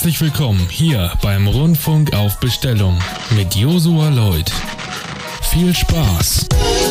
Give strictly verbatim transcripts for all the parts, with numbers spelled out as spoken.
Herzlich willkommen hier beim Rundfunk auf Bestellung mit Josua Lloyd. Viel Spaß!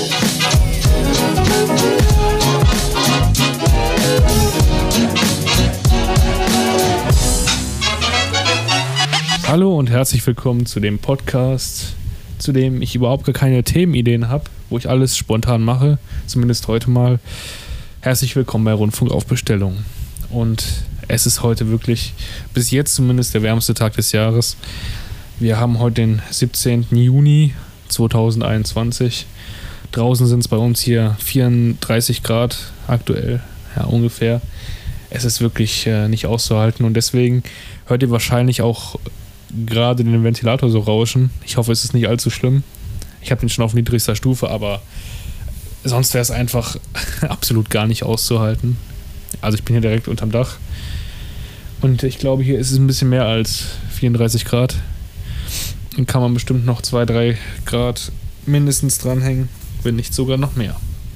Hallo und herzlich willkommen zu dem Podcast, zu dem ich überhaupt gar keine Themenideen habe, wo ich alles spontan mache, zumindest heute mal. Herzlich willkommen bei Rundfunk auf Bestellung. Und es ist heute wirklich, bis jetzt zumindest, der wärmste Tag des Jahres. Wir haben heute den siebzehnten Juni zweitausendeinundzwanzig. Draußen sind es bei uns hier vierunddreißig Grad aktuell, ja ungefähr. Es ist wirklich äh, nicht auszuhalten und deswegen hört ihr wahrscheinlich auch gerade den Ventilator so rauschen. Ich hoffe, es ist nicht allzu schlimm. Ich habe den schon auf niedrigster Stufe, aber sonst wäre es einfach absolut gar nicht auszuhalten. Also ich bin hier direkt unterm Dach und ich glaube, hier ist es ein bisschen mehr als vierunddreißig Grad. Dann kann man bestimmt noch zwei, drei Grad mindestens dranhängen, wenn nicht sogar noch mehr.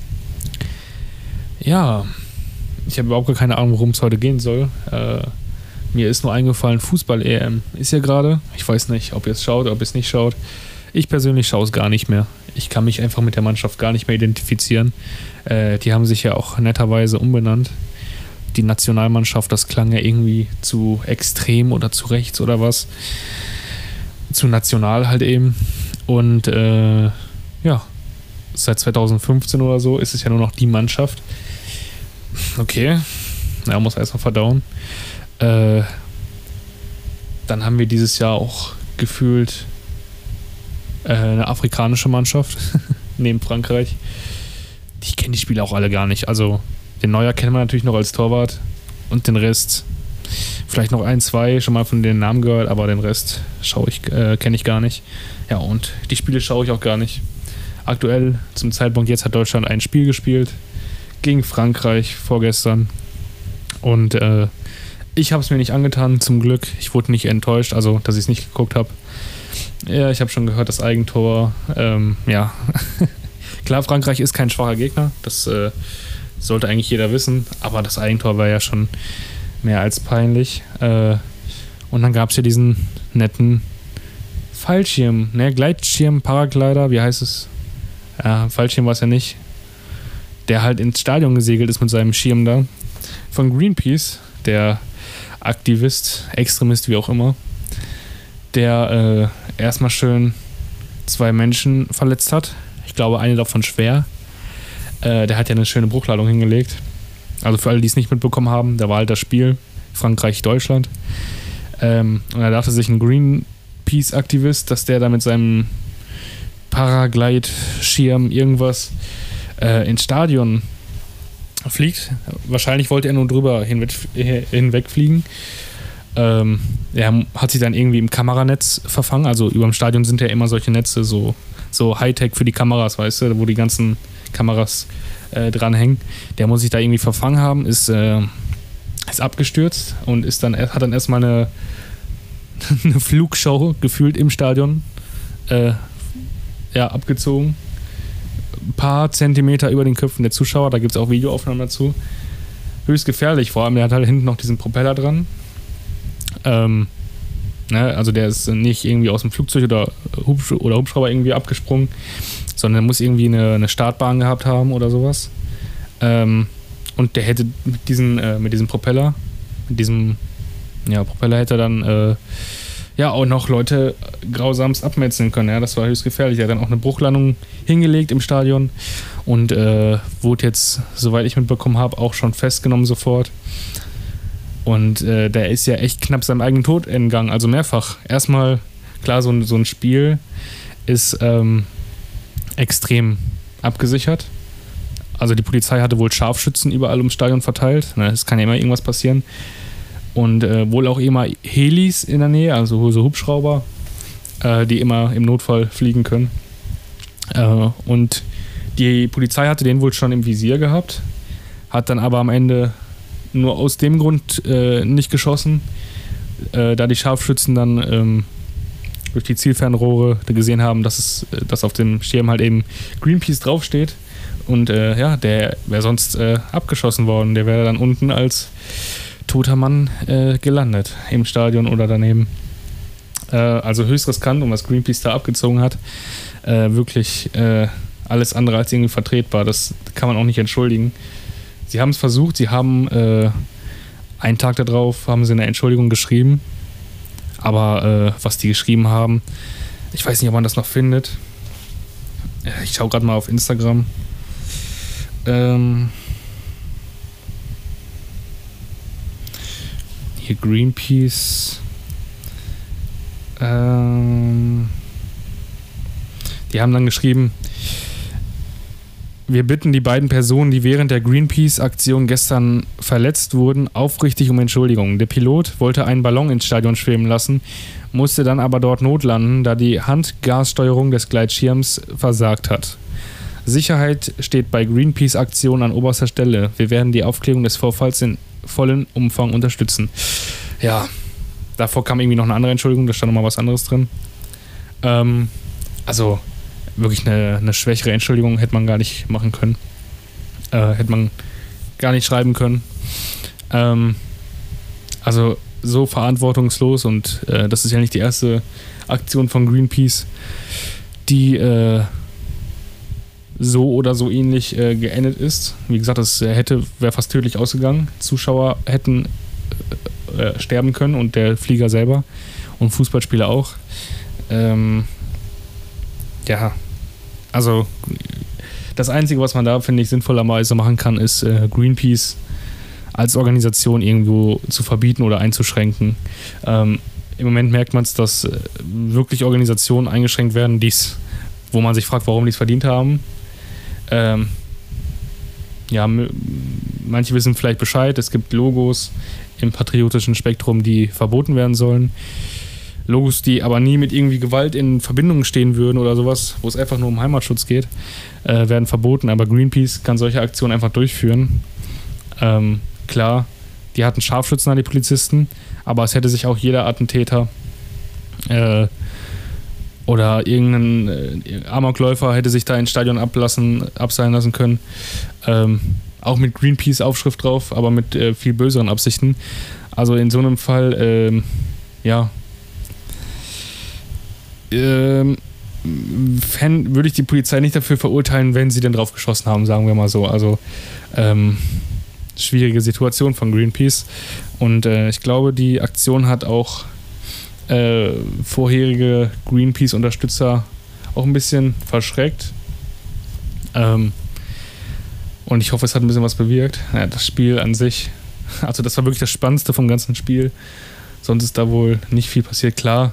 Ja, ich habe überhaupt gar keine Ahnung, worum es heute gehen soll. Äh, mir ist nur eingefallen, Fußball-E M ist ja gerade. Ich weiß nicht, ob ihr es schaut, ob ihr es nicht schaut. Ich persönlich schaue es gar nicht mehr. Ich kann mich einfach mit der Mannschaft gar nicht mehr identifizieren. Äh, die haben sich ja auch netterweise umbenannt. Die Nationalmannschaft, das klang ja irgendwie zu extrem oder zu rechts oder was. Zu national halt eben. Und äh, ja, seit zweitausendfünfzehn oder so ist es ja nur noch die Mannschaft. Okay, ja, muss erstmal verdauen. Äh, dann haben wir dieses Jahr auch gefühlt äh, eine afrikanische Mannschaft neben Frankreich. Ich kenne die Spieler auch alle gar nicht. Also den Neuer kennt man natürlich noch als Torwart und den Rest, vielleicht noch ein, zwei, schon mal von den Namen gehört, aber den Rest schaue ich, äh, kenne ich gar nicht. Ja, und die Spiele schaue ich auch gar nicht. Aktuell, zum Zeitpunkt jetzt, hat Deutschland ein Spiel gespielt gegen Frankreich vorgestern und äh, ich habe es mir nicht angetan, zum Glück. Ich wurde nicht enttäuscht, also dass ich es nicht geguckt habe. Ja, ich habe schon gehört, das Eigentor, ähm, ja. Klar, Frankreich ist kein schwacher Gegner, das äh, sollte eigentlich jeder wissen, aber das Eigentor war ja schon mehr als peinlich. Äh, und dann gab es ja diesen netten Fallschirm, ne, Gleitschirm, Paraglider, wie heißt es? Ja, Fallschirm war es ja nicht. Der halt ins Stadion gesegelt ist mit seinem Schirm da. Von Greenpeace, der Aktivist, Extremist, wie auch immer, der äh, erstmal schön zwei Menschen verletzt hat. Ich glaube, eine davon schwer. Äh, der hat ja eine schöne Bruchladung hingelegt. Also für alle, die es nicht mitbekommen haben, da war halt das Spiel Frankreich-Deutschland. Ähm, und da dachte sich ein Greenpeace-Aktivist, dass der da mit seinem Paraglide-Schirm irgendwas äh, ins Stadion fliegt. Wahrscheinlich wollte er nur drüber hinweg, hinwegfliegen. Ähm, er hat sich dann irgendwie im Kameranetz verfangen. Also über dem Stadion sind ja immer solche Netze, so, so Hightech für die Kameras, weißt du, wo die ganzen Kameras äh, dranhängen. Der muss sich da irgendwie verfangen haben, ist, äh, ist abgestürzt und ist dann, hat dann erstmal eine, eine Flugshow gefühlt im Stadion äh, ja, abgezogen. Ein paar Zentimeter über den Köpfen der Zuschauer, da gibt es auch Videoaufnahmen dazu. Höchst gefährlich, vor allem der hat halt hinten noch diesen Propeller dran. Ähm, ne, also der ist nicht irgendwie aus dem Flugzeug oder, Hubsch- oder Hubschrauber irgendwie abgesprungen, sondern muss irgendwie eine, eine Startbahn gehabt haben oder sowas. Ähm, und der hätte mit, diesen, äh, mit diesem Propeller, mit diesem ja, Propeller hätte er dann äh, ja auch noch Leute grausamst abmetzeln können. Ja, das war höchst gefährlich. Er hat dann auch eine Bruchlandung hingelegt im Stadion und äh, wurde jetzt, soweit ich mitbekommen habe, auch schon festgenommen sofort. Und äh, der ist ja echt knapp seinem eigenen Tod entgangen, also mehrfach. Erstmal, klar, so ein, so ein Spiel ist ähm, extrem abgesichert. Also die Polizei hatte wohl Scharfschützen überall ums Stadion verteilt. Es kann ja immer irgendwas passieren. Und äh, wohl auch immer Helis in der Nähe, also so Hubschrauber, äh, die immer im Notfall fliegen können. Äh, und die Polizei hatte den wohl schon im Visier gehabt, hat dann aber am Ende nur aus dem Grund äh, nicht geschossen, äh, da die Scharfschützen dann ähm, durch die Zielfernrohre gesehen haben, dass es, dass auf dem Schirm halt eben Greenpeace draufsteht. Und äh, ja, der wäre sonst äh, abgeschossen worden. Der wäre dann unten als toter Mann äh, gelandet im Stadion oder daneben. Äh, also höchst riskant, und was Greenpeace da abgezogen hat, äh, wirklich äh, alles andere als irgendwie vertretbar. Das kann man auch nicht entschuldigen. Sie haben es versucht, sie haben äh, einen Tag darauf haben sie eine Entschuldigung geschrieben, aber äh, was die geschrieben haben, ich weiß nicht, ob man das noch findet. Ich schaue gerade mal auf Instagram. Ähm, hier Greenpeace. Ähm, die haben dann geschrieben: Wir bitten die beiden Personen, die während der Greenpeace-Aktion gestern verletzt wurden, aufrichtig um Entschuldigung. Der Pilot wollte einen Ballon ins Stadion schweben lassen, musste dann aber dort notlanden, da die Handgassteuerung des Gleitschirms versagt hat. Sicherheit steht bei Greenpeace-Aktionen an oberster Stelle. Wir werden die Aufklärung des Vorfalls in vollem Umfang unterstützen. Ja, davor kam irgendwie noch eine andere Entschuldigung, da stand noch mal was anderes drin. Ähm, also wirklich eine, eine schwächere Entschuldigung hätte man gar nicht machen können. Äh, hätte man gar nicht schreiben können. Ähm, also so verantwortungslos, und äh, das ist ja nicht die erste Aktion von Greenpeace, die äh, so oder so ähnlich äh, geendet ist. Wie gesagt, das hätte, wäre fast tödlich ausgegangen. Zuschauer hätten äh, sterben können und der Flieger selber und Fußballspieler auch. Ähm, ja, also das Einzige, was man da, finde ich, sinnvollerweise machen kann, ist äh, Greenpeace als Organisation irgendwo zu verbieten oder einzuschränken. Ähm, Im Moment merkt man es, dass äh, wirklich Organisationen eingeschränkt werden, die's, wo man sich fragt, warum die es verdient haben. Ähm, ja, m- manche wissen vielleicht Bescheid, es gibt Logos im patriotischen Spektrum, die verboten werden sollen. Logos, die aber nie mit irgendwie Gewalt in Verbindung stehen würden oder sowas, wo es einfach nur um Heimatschutz geht, äh, werden verboten. Aber Greenpeace kann solche Aktionen einfach durchführen. Ähm, klar, die hatten Scharfschützen an die Polizisten, aber es hätte sich auch jeder Attentäter äh, oder irgendein äh, Amokläufer hätte sich da ins Stadion ablassen, abseilen lassen können. Ähm, auch mit Greenpeace-Aufschrift drauf, aber mit äh, viel böseren Absichten. Also in so einem Fall, ähm, ja, ähm, Fan, würde ich die Polizei nicht dafür verurteilen, wenn sie denn drauf geschossen haben, sagen wir mal so. Also ähm, schwierige Situation von Greenpeace. Und äh, ich glaube, die Aktion hat auch äh, vorherige Greenpeace-Unterstützer auch ein bisschen verschreckt. Ähm, und ich hoffe, es hat ein bisschen was bewirkt. Ja, das Spiel an sich, also das war wirklich das Spannendste vom ganzen Spiel. Sonst ist da wohl nicht viel passiert. Klar,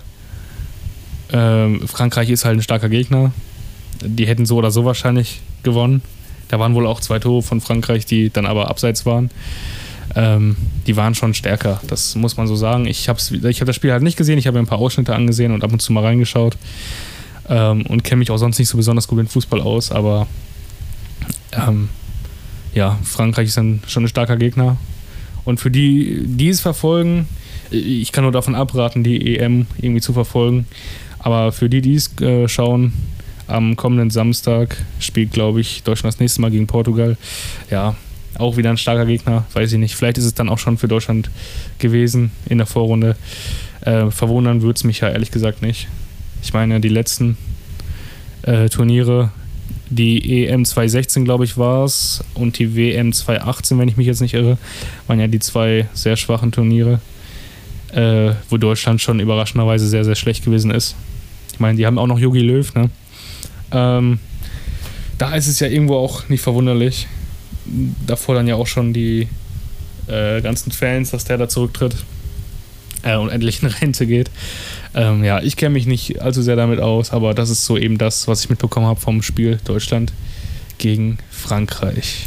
ähm, Frankreich ist halt ein starker Gegner. Die hätten so oder so wahrscheinlich gewonnen. Da waren wohl auch zwei Tore von Frankreich, die dann aber abseits waren. Ähm, die waren schon stärker, das muss man so sagen. Ich habe ich hab das Spiel halt nicht gesehen, ich habe mir ein paar Ausschnitte angesehen und ab und zu mal reingeschaut. Ähm, und kenne mich auch sonst nicht so besonders gut in Fußball aus, aber ähm, ja, Frankreich ist dann schon ein starker Gegner. Und für die, die es verfolgen, ich kann nur davon abraten, die E M irgendwie zu verfolgen, aber für die, die es äh, schauen, am kommenden Samstag spielt, glaube ich, Deutschland das nächste Mal gegen Portugal. Ja, auch wieder ein starker Gegner, weiß ich nicht. Vielleicht ist es dann auch schon für Deutschland gewesen in der Vorrunde. Äh, verwundern würde es mich ja ehrlich gesagt nicht. Ich meine, die letzten äh, Turniere, die E M zwanzig sechzehn, glaube ich, war es, und die W M zwanzig achtzehn, wenn ich mich jetzt nicht irre, waren ja die zwei sehr schwachen Turniere, äh, wo Deutschland schon überraschenderweise sehr, sehr schlecht gewesen ist. Ich meine, die haben auch noch Jogi Löw, ne? Ähm, da ist es ja irgendwo auch nicht verwunderlich. Da fordern ja auch schon die äh, ganzen Fans, dass der da zurücktritt äh, und endlich in Rente geht. Ähm, ja, ich kenne mich nicht allzu sehr damit aus, aber das ist so eben das, was ich mitbekommen habe vom Spiel Deutschland gegen Frankreich.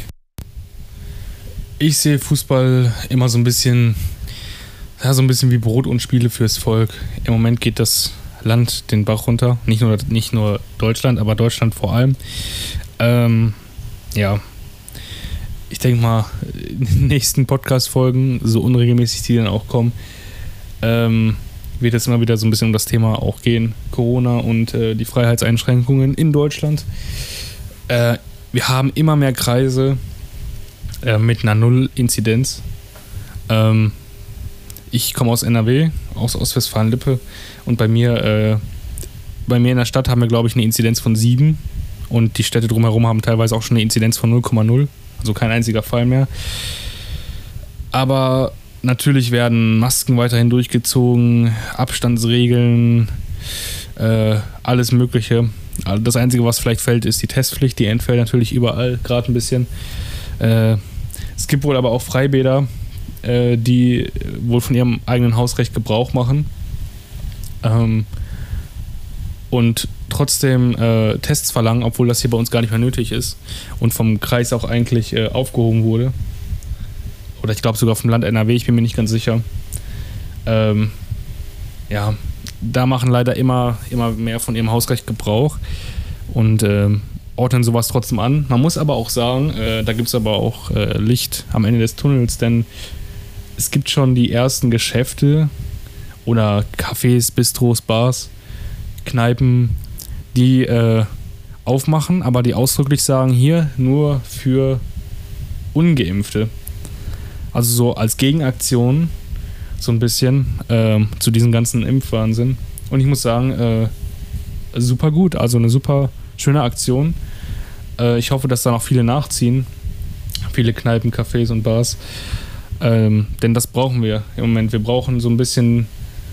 Ich sehe Fußball immer so ein bisschen, ja, so ein bisschen wie Brot und Spiele fürs Volk. Im Moment geht das Land den Bach runter. Nicht nur, nicht nur Deutschland, aber Deutschland vor allem. Ähm, ja, ich denke mal, in den nächsten Podcast-Folgen, so unregelmäßig die dann auch kommen, ähm, wird es immer wieder so ein bisschen um das Thema auch gehen. Corona und äh, die Freiheitseinschränkungen in Deutschland. Äh, wir haben immer mehr Kreise äh, mit einer Null-Inzidenz. Ähm, ich komme aus N R W, aus Ostwestfalen-Lippe und bei mir, äh, bei mir in der Stadt haben wir, glaube ich, eine Inzidenz von sieben und die Städte drumherum haben teilweise auch schon eine Inzidenz von null Komma null, also kein einziger Fall mehr. Aber natürlich werden Masken weiterhin durchgezogen, Abstandsregeln, äh, alles Mögliche. Das Einzige, was vielleicht fällt, ist die Testpflicht. Die entfällt natürlich überall, gerade ein bisschen. Äh, es gibt wohl aber auch Freibäder, äh, die wohl von ihrem eigenen Hausrecht Gebrauch machen. Ähm, und trotzdem äh, Tests verlangen, obwohl das hier bei uns gar nicht mehr nötig ist. Und vom Kreis auch eigentlich äh, aufgehoben wurde. Oder ich glaube sogar vom Land N R W, ich bin mir nicht ganz sicher. Ähm, ja, da machen leider immer, immer mehr von ihrem Hausrecht Gebrauch und äh, ordnen sowas trotzdem an. Man muss aber auch sagen, äh, da gibt es aber auch äh, Licht am Ende des Tunnels, denn es gibt schon die ersten Geschäfte oder Cafés, Bistros, Bars, Kneipen, die äh, aufmachen, aber die ausdrücklich sagen, hier nur für Ungeimpfte. Also so als Gegenaktion so ein bisschen äh, zu diesem ganzen Impfwahnsinn. Und ich muss sagen, äh, super gut, also eine super schöne Aktion. Äh, ich hoffe, dass da noch viele nachziehen. Viele Kneipen, Cafés und Bars. Ähm, denn das brauchen wir im Moment. Wir brauchen so ein bisschen,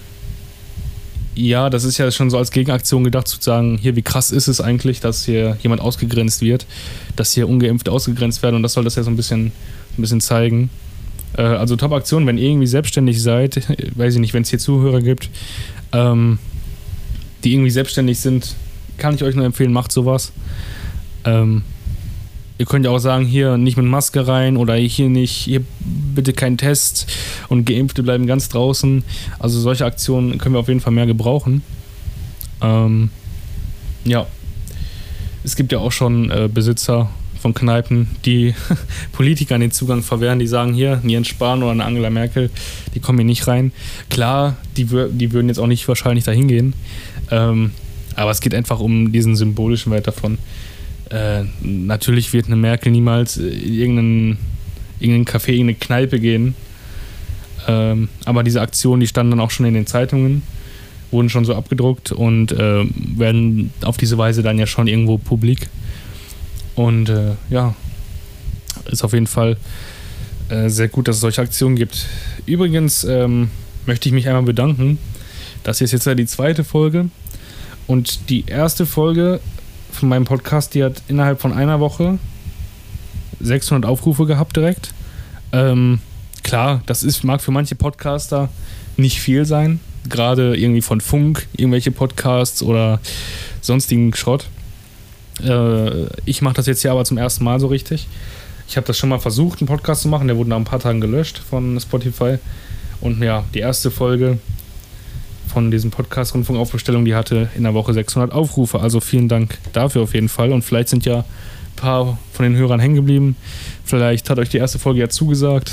ja, das ist ja schon so als Gegenaktion gedacht, zu sagen, hier, wie krass ist es eigentlich, dass hier jemand ausgegrenzt wird, dass hier Ungeimpfte ausgegrenzt werden und das soll das ja so ein bisschen, ein bisschen zeigen. Also Top-Aktion, wenn ihr irgendwie selbstständig seid, weiß ich nicht, wenn es hier Zuhörer gibt, ähm, die irgendwie selbstständig sind, kann ich euch nur empfehlen, macht sowas. Ähm, ihr könnt ja auch sagen, hier nicht mit Maske rein oder hier nicht, hier bitte kein Test und Geimpfte bleiben ganz draußen. Also solche Aktionen können wir auf jeden Fall mehr gebrauchen. Ähm, ja, es gibt ja auch schon äh, Besitzer von Kneipen, die Politikern den Zugang verwehren, die sagen, hier, ein Jens Spahn oder eine Angela Merkel, die kommen hier nicht rein. Klar, die, die würden jetzt auch nicht wahrscheinlich dahin gehen, ähm, aber es geht einfach um diesen symbolischen Wert davon. Äh, natürlich wird eine Merkel niemals in irgendeinen, irgendeinen Café, irgendeine Kneipe gehen, ähm, aber diese Aktionen, die standen dann auch schon in den Zeitungen, wurden schon so abgedruckt und äh, werden auf diese Weise dann ja schon irgendwo publik. Und äh, ja, ist auf jeden Fall äh, sehr gut, dass es solche Aktionen gibt. Übrigens ähm, möchte ich mich einmal bedanken. Das hier ist jetzt ja die zweite Folge. Und die erste Folge von meinem Podcast, die hat innerhalb von einer Woche sechshundert Aufrufe gehabt direkt. Ähm, klar, das ist, mag für manche Podcaster nicht viel sein. Gerade irgendwie von Funk, irgendwelche Podcasts oder sonstigen Schrott. Ich mache das jetzt hier aber zum ersten Mal so richtig. Ich habe das schon mal versucht, einen Podcast zu machen. Der wurde nach ein paar Tagen gelöscht von Spotify. Und ja, die erste Folge von diesem Podcast Rundfunkaufbestellung, die hatte in der Woche sechshundert Aufrufe. Also vielen Dank dafür auf jeden Fall. Und vielleicht sind ja ein paar von den Hörern hängen geblieben. Vielleicht hat euch die erste Folge ja zugesagt.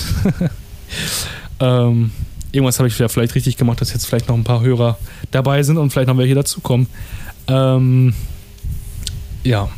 ähm, irgendwas habe ich ja vielleicht richtig gemacht, dass jetzt vielleicht noch ein paar Hörer dabei sind und vielleicht noch welche dazukommen. Ähm... Ja.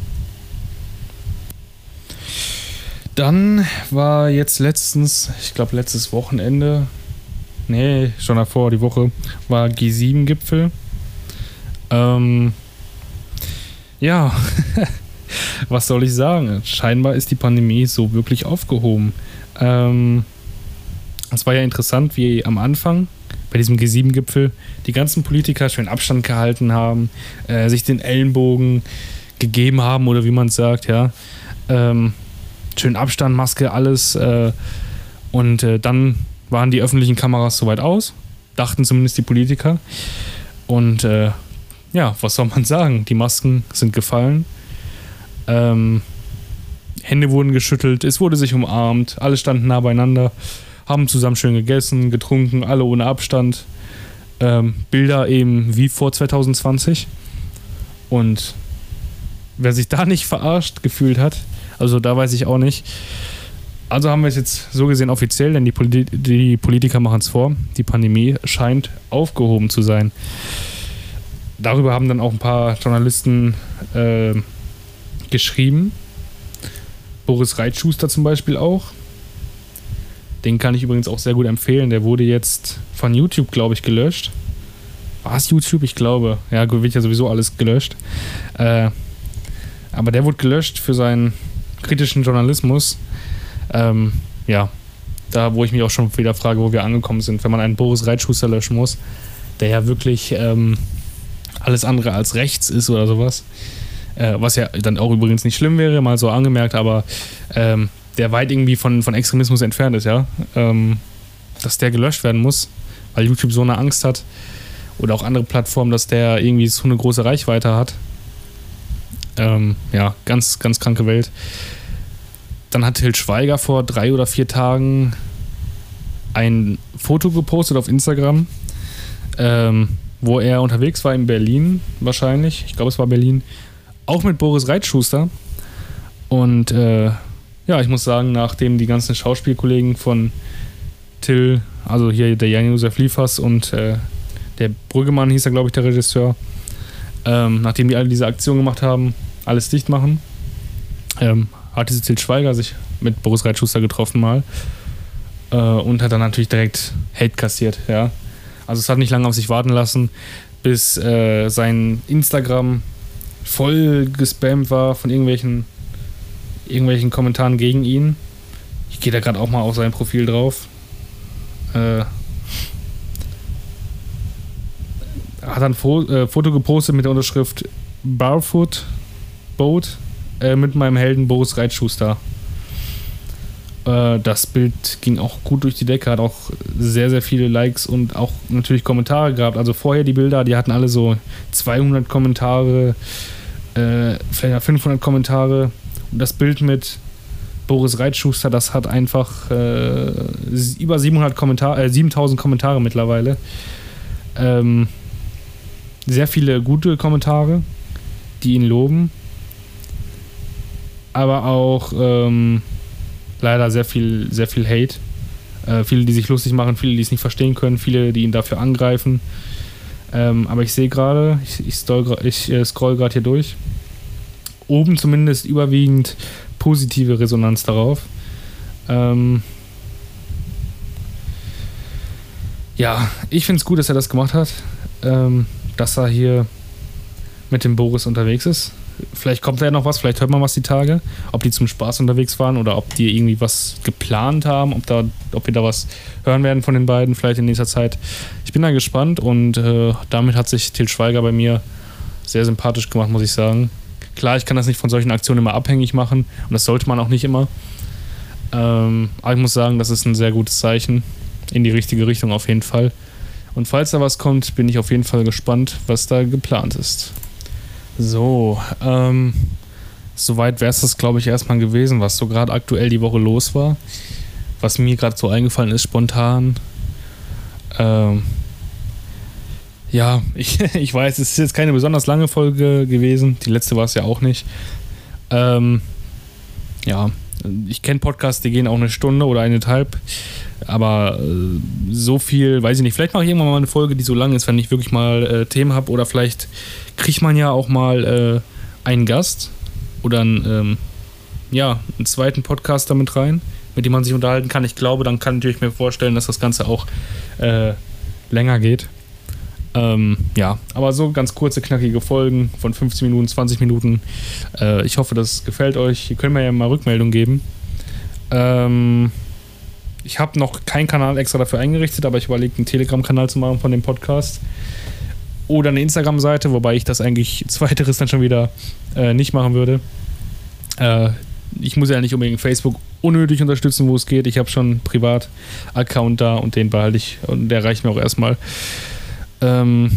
Dann war jetzt letztens, ich glaube letztes Wochenende, nee, schon davor, die Woche, war G sieben Gipfel. Ähm, ja, was soll ich sagen? Scheinbar ist die Pandemie so wirklich aufgehoben. Ähm, es war ja interessant, wie am Anfang bei diesem G sieben Gipfel die ganzen Politiker schön Abstand gehalten haben, äh, sich den Ellenbogen gegeben haben oder wie man es sagt, ja. Ähm, schön Abstand, Maske, alles. Äh, und äh, dann waren die öffentlichen Kameras soweit aus, dachten zumindest die Politiker. Und äh, ja, was soll man sagen? Die Masken sind gefallen. Ähm, Hände wurden geschüttelt, es wurde sich umarmt, alle standen nah beieinander, haben zusammen schön gegessen, getrunken, alle ohne Abstand. Ähm, Bilder eben wie vor zwanzig zwanzig. Und wer sich da nicht verarscht gefühlt hat, also da weiß ich auch nicht. Also haben wir es jetzt so gesehen offiziell, denn die, Poli- die Politiker machen es vor. Die Pandemie scheint aufgehoben zu sein. Darüber haben dann auch ein paar Journalisten äh, geschrieben. Boris Reitschuster zum Beispiel auch. Den kann ich übrigens auch sehr gut empfehlen. Der wurde jetzt von YouTube, glaube ich, gelöscht. War es YouTube? Ich glaube. Ja, gut, wird ja sowieso alles gelöscht. Äh, aber der wurde gelöscht für seinen kritischen Journalismus. Ähm, ja, da wo ich mich auch schon wieder frage, wo wir angekommen sind, wenn man einen Boris Reitschuster löschen muss, der ja wirklich ähm, alles andere als rechts ist oder sowas. Äh, was ja dann auch übrigens nicht schlimm wäre, mal so angemerkt, aber ähm, der weit irgendwie von, von Extremismus entfernt ist, ja. Ähm, dass der gelöscht werden muss, weil YouTube so eine Angst hat oder auch andere Plattformen, dass der irgendwie so eine große Reichweite hat. Ähm, ja, ganz, ganz kranke Welt. Dann hat Til Schweiger vor drei oder vier Tagen ein Foto gepostet auf Instagram, ähm, wo er unterwegs war in Berlin wahrscheinlich. Ich glaube, es war Berlin. Auch mit Boris Reitschuster. Und äh, ja, ich muss sagen, nachdem die ganzen Schauspielkollegen von Till, also hier der Jan-Josef Liefers und äh, der Brüggemann hieß er, glaube ich, der Regisseur, ähm, nachdem die alle diese Aktion gemacht haben, alles dicht machen, ähm, hat diese Til Schweiger sich mit Boris Reitschuster getroffen mal äh, und hat dann natürlich direkt Hate kassiert, ja. Also es hat nicht lange auf sich warten lassen, bis äh, sein Instagram voll gespammt war von irgendwelchen irgendwelchen Kommentaren gegen ihn. Ich gehe da gerade auch mal auf sein Profil drauf. Äh, er hat ein Fo- äh, Foto gepostet mit der Unterschrift Barefoot Boat äh, mit meinem Helden Boris Reitschuster. Äh, das Bild ging auch gut durch die Decke, hat auch sehr, sehr viele Likes und auch natürlich Kommentare gehabt. Also vorher die Bilder, die hatten alle so zweihundert Kommentare, äh, vielleicht fünfhundert Kommentare. Und das Bild mit Boris Reitschuster, das hat einfach äh, über siebenhundert Kommentare, äh, siebentausend Kommentare mittlerweile. Ähm, sehr viele gute Kommentare, die ihn loben. Aber auch ähm, leider sehr viel, sehr viel Hate. Äh, viele, die sich lustig machen, viele, die es nicht verstehen können, viele, die ihn dafür angreifen. Ähm, aber ich sehe gerade, ich, ich, ich äh, scroll gerade hier durch. Oben zumindest überwiegend positive Resonanz darauf. Ähm ja, ich finde es gut, dass er das gemacht hat. Ähm, dass er hier mit dem Boris unterwegs ist. Vielleicht kommt da ja noch was, vielleicht hört man was die Tage. Ob die zum Spaß unterwegs waren oder ob die irgendwie was geplant haben, ob, da, ob wir da was hören werden von den beiden, vielleicht in nächster Zeit. Ich bin da gespannt und äh, damit hat sich Til Schweiger bei mir sehr sympathisch gemacht, muss ich sagen. Klar, ich kann das nicht von solchen Aktionen immer abhängig machen und das sollte man auch nicht immer. Ähm, aber ich muss sagen, das ist ein sehr gutes Zeichen in die richtige Richtung auf jeden Fall. Und falls da was kommt, bin ich auf jeden Fall gespannt, was da geplant ist. So, ähm, soweit wäre es das, glaube ich, erstmal gewesen, was so gerade aktuell die Woche los war. Was mir gerade so eingefallen ist, spontan. Ähm, ja, ich, ich weiß, es ist jetzt keine besonders lange Folge gewesen. Die letzte war es ja auch nicht. Ähm, ja, ich kenne Podcasts, die gehen auch eine Stunde oder eineinhalb. Aber äh, so viel, weiß ich nicht. Vielleicht mache ich irgendwann mal eine Folge, die so lang ist, wenn ich wirklich mal äh, Themen habe. Oder vielleicht kriegt man ja auch mal äh, einen Gast oder einen, ähm, ja, einen zweiten Podcaster mit rein, mit dem man sich unterhalten kann. Ich glaube, dann kann ich mir vorstellen, dass das Ganze auch äh, länger geht. Ähm, ja, aber so ganz kurze, knackige Folgen von fünfzehn Minuten, zwanzig Minuten. Äh, ich hoffe, das gefällt euch. Ihr könnt mir ja mal Rückmeldung geben. Ähm... Ich habe noch keinen Kanal extra dafür eingerichtet, aber ich überlege, einen Telegram-Kanal zu machen von dem Podcast. Oder eine Instagram-Seite, wobei ich das eigentlich zweiteres dann schon wieder äh, nicht machen würde. Äh, ich muss ja nicht unbedingt Facebook unnötig unterstützen, wo es geht. Ich habe schon einen Privat-Account da und den behalte ich und der reicht mir auch erstmal. Ähm,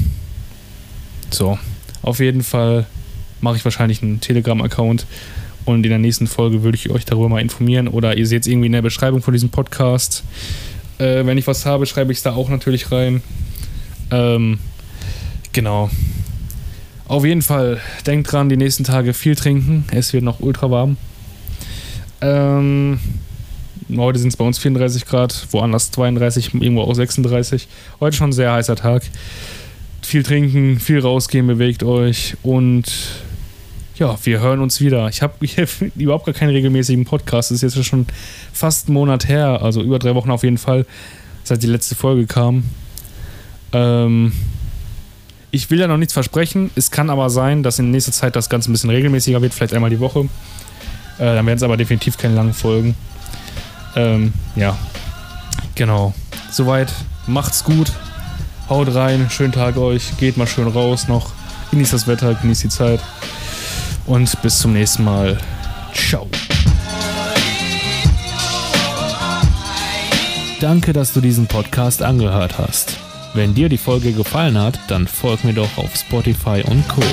so, auf jeden Fall mache ich wahrscheinlich einen Telegram-Account. Und in der nächsten Folge würde ich euch darüber mal informieren. Oder ihr seht es irgendwie in der Beschreibung von diesem Podcast. Äh, wenn ich was habe, schreibe ich es da auch natürlich rein. Ähm, genau. Auf jeden Fall, denkt dran, die nächsten Tage viel trinken. Es wird noch ultra warm. Ähm, heute sind es bei uns vierunddreißig Grad, woanders zweiunddreißig, irgendwo auch sechsunddreißig. Heute schon ein sehr heißer Tag. Viel trinken, viel rausgehen, bewegt euch und ja, wir hören uns wieder. Ich habe hab überhaupt gar keinen regelmäßigen Podcast. Das ist jetzt schon fast einen Monat her, also über drei Wochen auf jeden Fall, seit die letzte Folge kam. Ähm, ich will ja noch nichts versprechen. Es kann aber sein, dass in nächster Zeit das Ganze ein bisschen regelmäßiger wird, vielleicht einmal die Woche. Äh, dann werden es aber definitiv keine langen Folgen. Ähm, ja, genau. Soweit, macht's gut. Haut rein, schönen Tag euch. Geht mal schön raus noch. Genießt das Wetter, genießt die Zeit. Und bis zum nächsten Mal. Ciao. Danke, dass du diesen Podcast angehört hast. Wenn dir die Folge gefallen hat, dann folg mir doch auf Spotify und Co.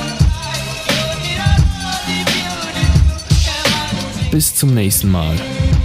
Bis zum nächsten Mal.